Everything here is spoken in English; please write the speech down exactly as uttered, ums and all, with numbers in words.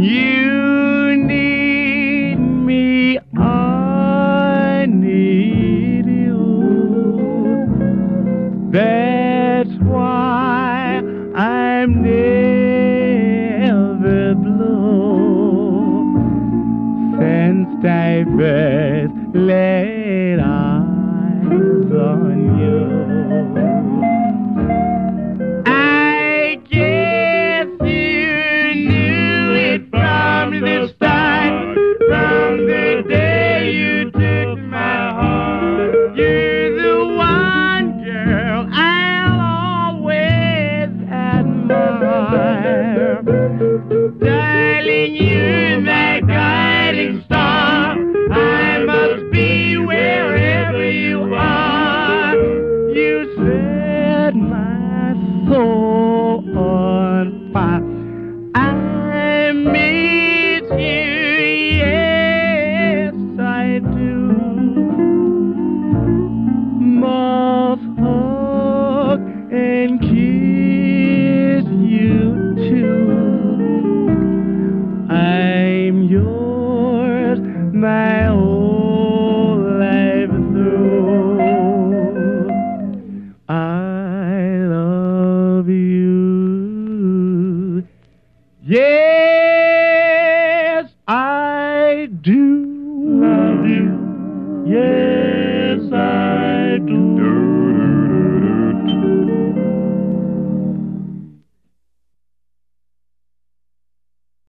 You need me, I need you. That's why I'm never blue since I first laid eyes on you. I guess you knew it from the start, from the day you took my heart. You're the one girl I'll always admire. Darling, you're my guiding star. I must be wherever you are. You set my soul on fire. I miss you, yes I do. Must hug and kiss you too. I'm yours, my whole life through. I love you. Yes, I do. Love you. Yes.